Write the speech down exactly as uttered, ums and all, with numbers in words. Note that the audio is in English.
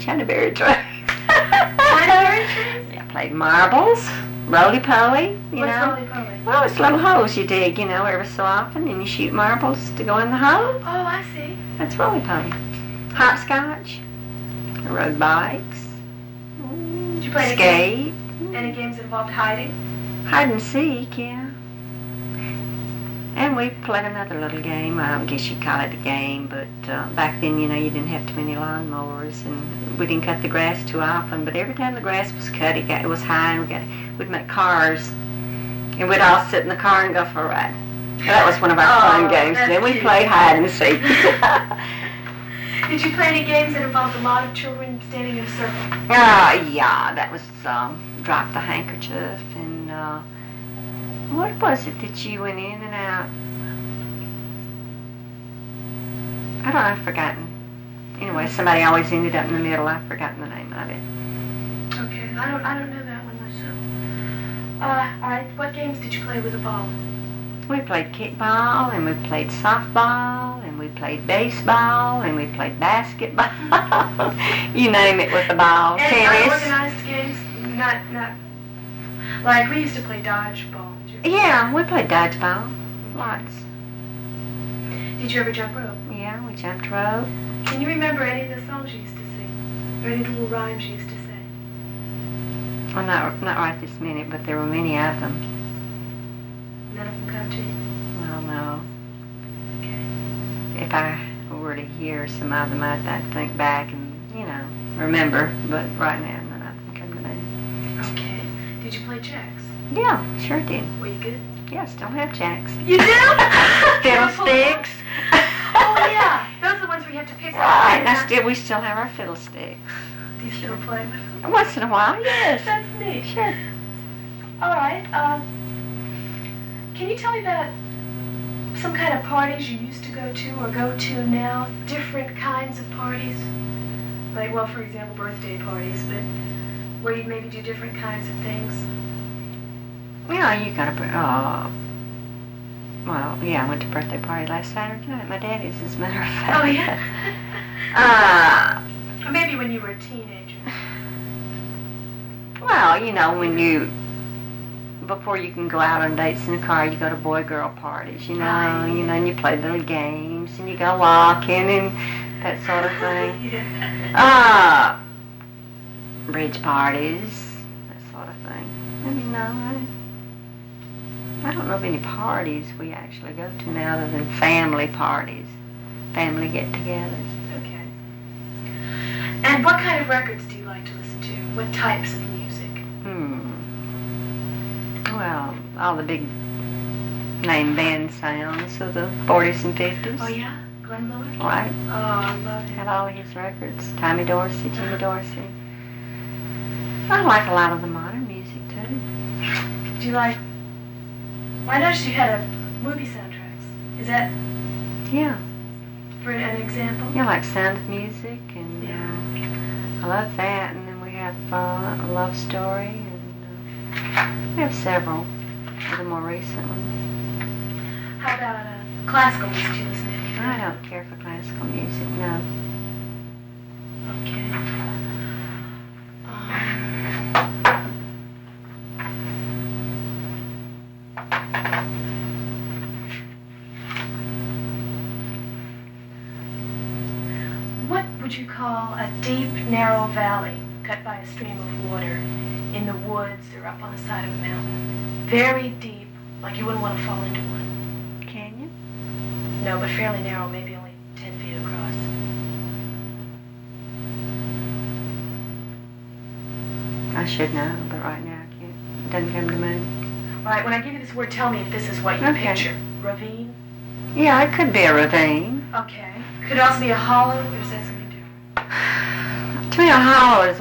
Chinaberry Trace. Chinaberry Trace? Yeah, played marbles, roly-poly, you What's know. roly-poly? Well, it's little holes you dig, you know, every so often, and you shoot marbles to go in the hole. Oh, I see. That's roly-poly. Hopscotch, I rode bikes, Did you play any skate, games, any games that involved hiding? hide and seek, yeah. And we played another little game. I don't guess you'd call it a game, but uh, back then, you know, you didn't have too many lawnmowers, and we didn't cut the grass too often. But every time the grass was cut, it, got, it was high, and we got, we'd make cars, and we'd all sit in the car and go for a ride. That was one of our Oh, fun games. that's Then we cute. played hide and seek. Did you play any games that involved a lot of children standing in a circle? Ah, yeah, that was um, drop the handkerchief, and uh, what was it that you went in and out? I don't know, I've forgotten. Anyway, somebody always ended up in the middle. I've forgotten the name of it. Okay, I don't, I don't know that one myself. Uh, all right. What games did you play with a ball? We played kickball, and we played softball, and we played baseball, and we played basketball. You name it with the ball. And Tennis. unorganized games? Not, not. Like we used to play dodgeball. Did you, Yeah, we played dodgeball. Lots. did you ever jump rope? Yeah, we jumped rope. Can you remember any of the songs you used to sing? Or any little rhymes you used to say? Well, not, not right this minute, but there were many of them. None of them come to you? Well, no. Okay. If I were to hear some of them, I'd, I'd think back and, you know, remember. But right now, none of them come to me. Okay. Did you play jacks? Yeah, sure did. Were you good? Yeah, still have jacks. You do? Fiddlesticks. Oh yeah, those are the ones where you have to pick up. Right, and I still, we still have our fiddlesticks. Do you still play with them? Once in a while, yes. That's neat. Sure. All right. Um, can you tell me about some kind of parties you used to go to or go to now? Different kinds of parties? Like, well, for example, birthday parties, but where you'd maybe do different kinds of things? Yeah, you got to, oh, well, yeah, I went to a birthday party last Saturday night. My daddy's, as a matter of fact. Oh, yeah? uh, Or maybe when you were a teenager. well, you know, when you, before you can go out on dates in the car, you go to boy-girl parties, you know, Right. you know, and you play little games, and you go walking, and that sort of thing. Yeah. Uh, bridge parties, that sort of thing. I mean, no, I, I don't know of any parties we actually go to now other than family parties, family get-togethers. Okay. And what kind of records do you like to listen to? What types of music? Hmm. Well, all the big name band sounds of the forties and fifties. Oh, yeah? Glenn Miller? Right. Oh, I love him. Had all of his records. Tommy Dorsey, Jimmy Dorsey. I like a lot of the modern music, too. Do you like... Well, I noticed you had a movie soundtracks. Is that Yeah. for an example? You know, like Sound of Music, and Yeah. uh, I love that. And then we have uh, A Love Story, and uh, we have several of the more recent ones. How about uh, classical music you listen to? I don't care for classical music, no. Okay. Um, what would you call a deep, narrow valley cut by a stream of water in the woods or up on the side of a mountain? Very deep, like you wouldn't want to fall into one. Canyon? No, but fairly narrow, maybe only ten feet across. I should know, but right now I can't. It doesn't come to mind. All right, when I give you this word, tell me if this is what you Okay. picture. Ravine? Yeah, it could be a ravine. Okay. Could it also be a hollow, or is that something different? To me, a hollow is